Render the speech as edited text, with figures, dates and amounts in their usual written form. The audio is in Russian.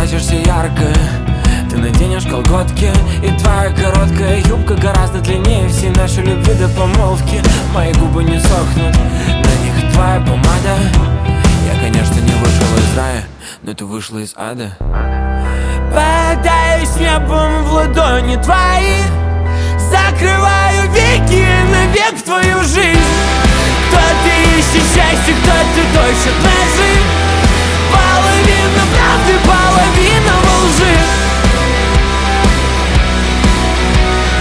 накрасишься ярко, ты наденешь колготки, и твоя короткая юбка гораздо длиннее всей нашей любви до помолвки. Мои губы не сохнут, на них твоя помада. Я, конечно, не вышел из рая, но ты вышла из ада. Бодаюсь небом в ладони твои, закрываю веки навек в твою жизнь. Кто-то ищет счастье, кто-то точит на жизнь.